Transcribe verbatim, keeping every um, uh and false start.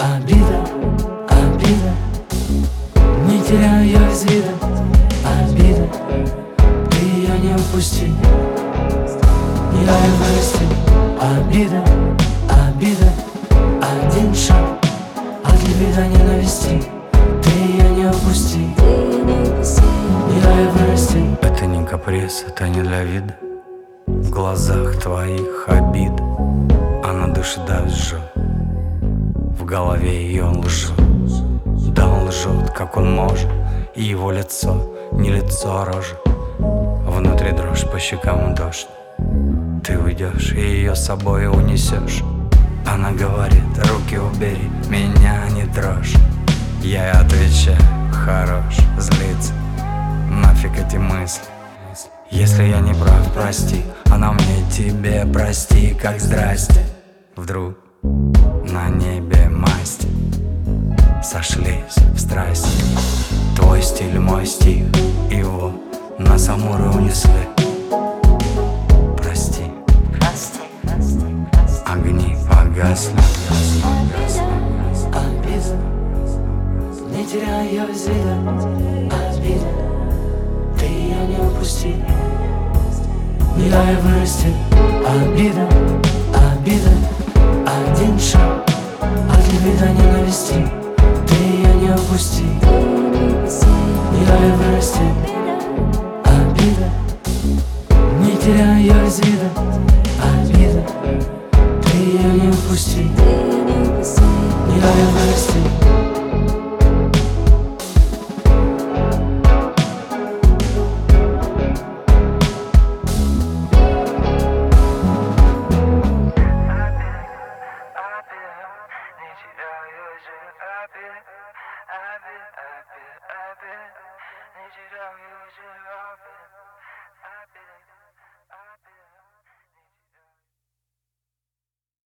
обида, обида. Не теряю ее из вида, обида. Ты ее не упусти, не дай вырасти. Обида, обида. Один шаг от либидо ненависти. Ты ее не упусти, не дай вырасти. Это не каприз, это не для вида. В глазах твоих обид она дышит, да жжет. В голове ее он лжет. Да он лжет, как он может. И его лицо не лицо, а рожа. Внутри дрожь, по щекам дождь. Ты уйдешь и ее с собой унесешь. Она говорит: руки убери, меня не трожь. Я ей отвечаю: хорош, злится. Нафиг эти мысли. Если я не прав, прости. Она мне: тебе прости, как здрасте. Вдруг на небе масти сошлись в страсти. Твой стиль, мой стих, его на Амуры унесли. Прости, огни погасли. Обида, не теряй ее из вида, обида. Ты ее не упусти, не дай вырасти. Обида, обида. Один шаг от либидо ненависти. Ты ее не упусти, не дай вырасти. Обида, не теряй ее из вида, обида. Ты ее не упусти, не дай вырасти. Need you to use your open.